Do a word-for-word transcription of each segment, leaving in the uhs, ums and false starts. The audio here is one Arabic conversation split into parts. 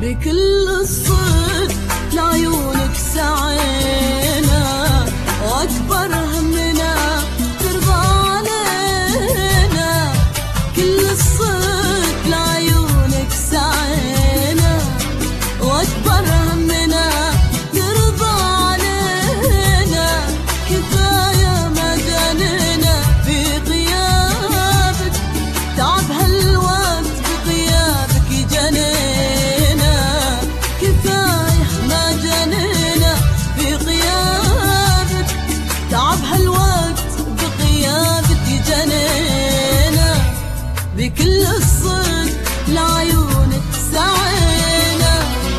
بكل الصدق لعيونك سعينا، واكبر همنا ترضى علينا. كل الصدق لعيونك سعينا، واكبر همنا ترضى علينا. كفايه ما جانينا في غيابك، تعب هالوقت بغيابك جنينا. كفايه ما جانينا في غيابك، تعب هالوقت بغيابك جنينا. بكل الصدق لعيونك سعينا.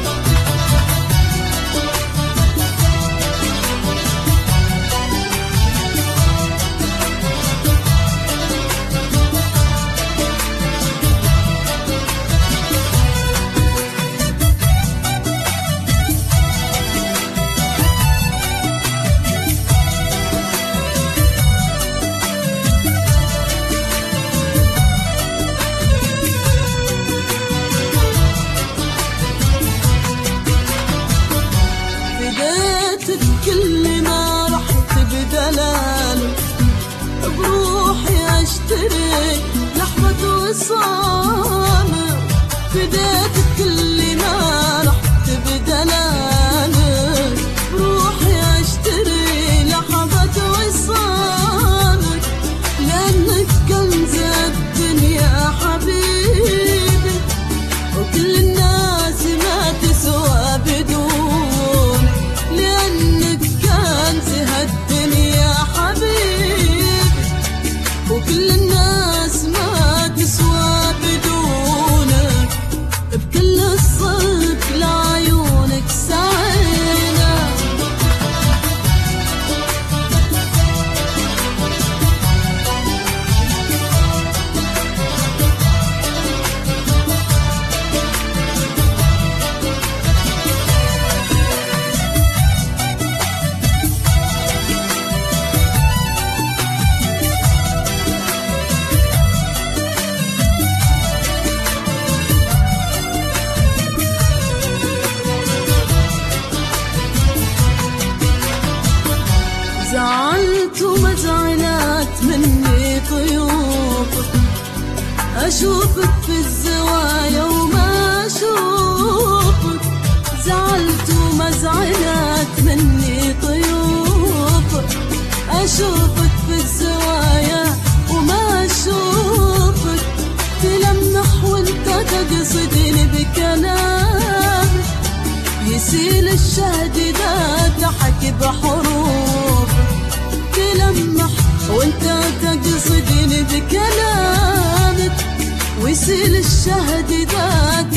كل ما رحت بدلاله بروحي اشتري لحظة وصالك. فديتك كل ما رحت بدلاله بروحي اشتري لحظة وصالك. لأنك كنز الدنيا حبيبي، وكل الناس ما تسوى بدونك. لأنك كنز هالدنيا حبيبي، وكل الناس ما تسوى بدونك. بكل الصدق لعيونك سعينا. زعلت وما زعلت مني طيوبك، أشوفك في الزوايا وما أشوفك. زعلت وما زعلت مني طيوبك، أشوفك في الزوايا وما أشوفك. تلمح وانت تقصدني بكلامك، يسيل الشهد إذا تحكي بحروف. تلمح وانت تقصدني بكلامك، ويسيل الشهد إذا